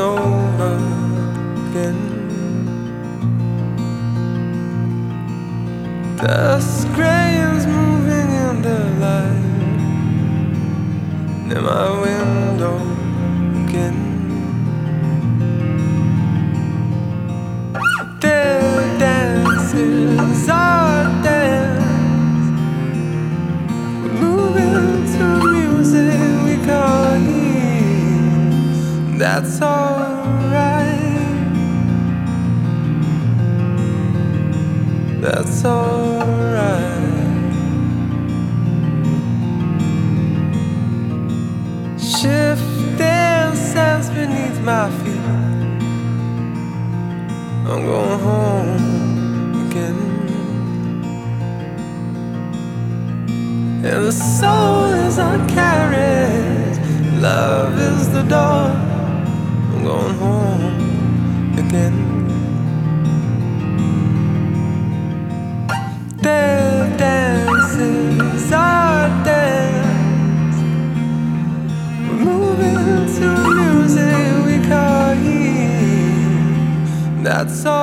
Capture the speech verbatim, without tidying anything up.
over again. The screen's moving in the light near my window again. Dead dances are dance. We're moving to music we can't hear. That's alright. That's alright. Shifting sands beneath my feet. I'm going home again. And the soul is our carriage, love is the door. I'm going home again. Dead dances are dance. We're moving to music we can't hear. That's all.